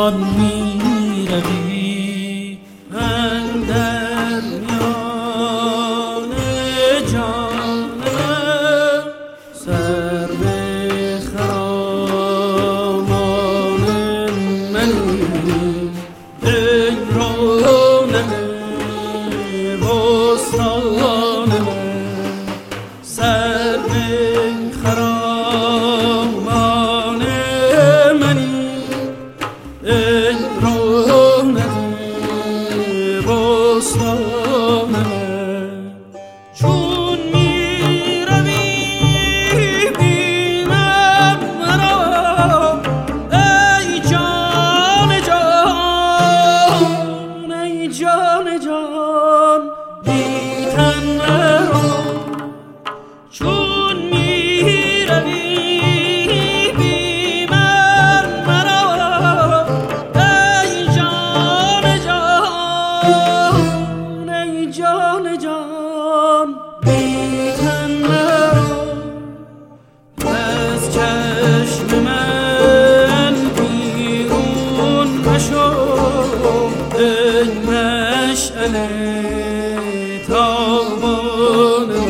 جان می روی اندر میان جان من، سر به خرامان منی ای رونق بستان من، سر به خرامان منی ای رونق بستان من. چون می روی بینم مرا ای جان جان، ای جان جان بی تن مرا. چون می روی بی من مرا ای جان جان، ای جان جان بی تن مرا. از چشم من بیرون مشو ای مشعله تابان من.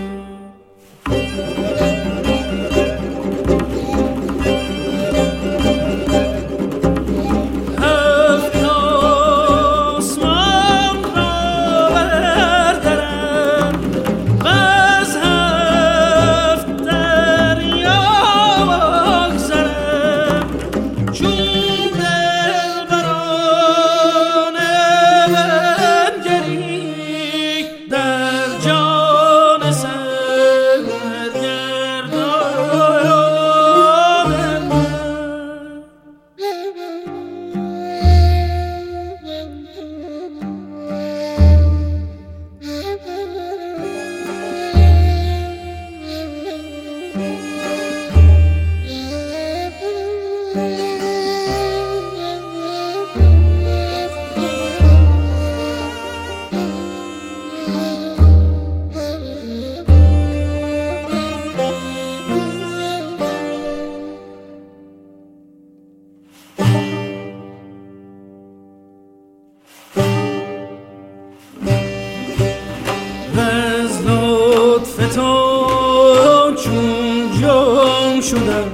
از لطف تو چون جام شدم،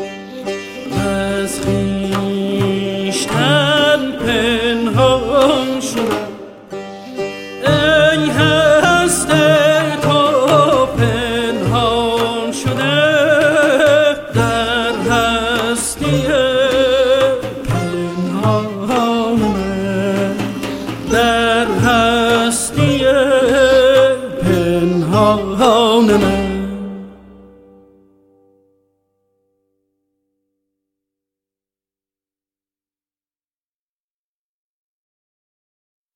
از خویشتن پنهان شدم. ای هست تو پنهان شده در هستی پنهان من، در هستی پنهان من.